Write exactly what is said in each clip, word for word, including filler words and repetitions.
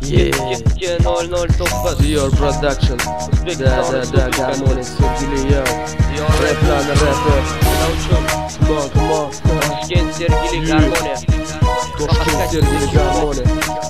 ikki nol nol to'qqiz Diyor Production. Da da da Garmoniya Sergeli yo. Replani rapi. Come on, come on. Toshkent Sergeli Garmoniya. Toshkent Sergeli Garmoniya.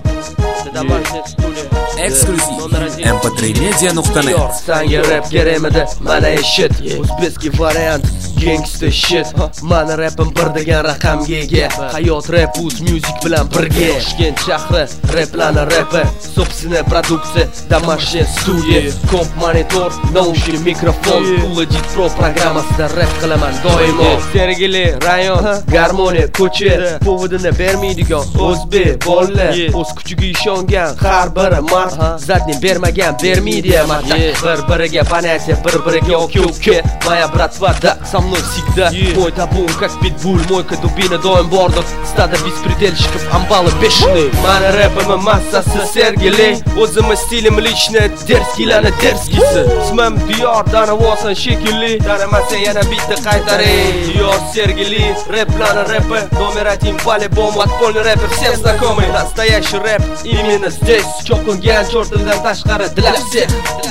Eksklyuziv em p три media nuqta net. Sanga rap kerakmidi? Mana eshit. O'zbekski variant gangsta shit. Mana rapim bir degan raqamga ega. Hayot rap uz music bilan birga. Toshkent shahri replani rapi. Собственная продукция, домашняя студия. Komp monitor, naushnik mikrofon. Ulajit Pro programmasida rap qilaman doimo. Sergeli rayon, Garmoniya ko'cha. Povodini bermaydigan o'zbek bolalar. O'z kuchiga ishongan har biri mard. Zadni bermagan bermaydi mata. Bir-biriga понятие, bir-biriga aka-uka. Моя братва, да, со мной всегда. Мой табун, как питбуль, мойка дубина доим бордок. Стадо беспредельщиков, амбалы бешеные. Mana rapim massasi Sergeli. O'zimiz stilim личный, дерзкийlarni дерзкийsi. Ismim Diyor, tanavosan shekilli. Tanimasa yana bitta qaytaring. Diyor Sergeli, replani rapi. Номер один по-любому, отпольный рэпер, всем знакомый. Настоящий рэп именно здесь. Cho'qingan cho'rtildan tashqari для всех.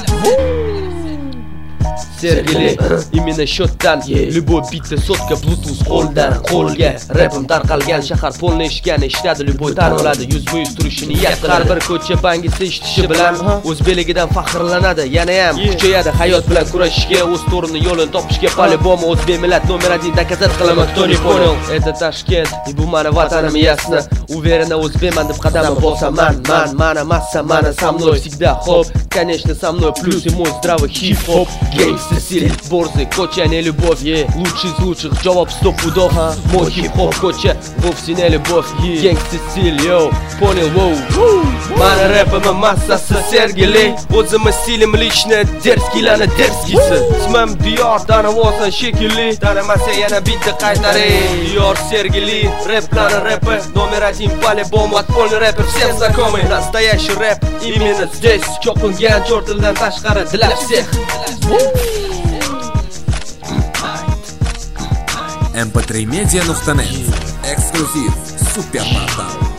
Sergeli, именно shotdan. Любой bitta sotka bluetooth qo'ldan qo'lga. Rapim tarqalgan shahar polni eshitgan eshitadi. Любой tan oladi, yuz foiz turishi niyat qiladi. Har bir ko'cha bangisi eshitishi bilan o'zbekligidan faxrlanadi. Yana ham kuchayadi hayot bilan kurashishga, o'z to'rini yo'lini topishga. По-любому o'zbek millat номер один доказать qilaman, кто не понял. Это Ташкент, и bu mani vatanim ясно. Уверенно o'zbekman deb qadam bosaman. Man, mana massa, mana со мной всегда хоп. Конечно, со мной плюс и мой здравый хип-хоп. Гангстер стиль, борзый, коча, не любовь. Лучший из лучших, джаваб сто пудов. Мой хип-хоп, коча, вовсе не любовь. Гангстер стиль, йоу, понял, воу. Mana rapim massasi Sergeli. O'zimiz stilim личный, дерзкийlarni дерзкийsi. Ismim Diyor, tanavosan shekilli. Tanimasa yana bitta qaytaring. Diyor Sergeli, replani rapi. Номер один по-любому, отпольный рэпер, всем знакомый. Настоящий рэп именно здесь. Cho'qingan cho'rtildan tashqari для всех. em p три media nuqta net. Eksklyuziv super portal.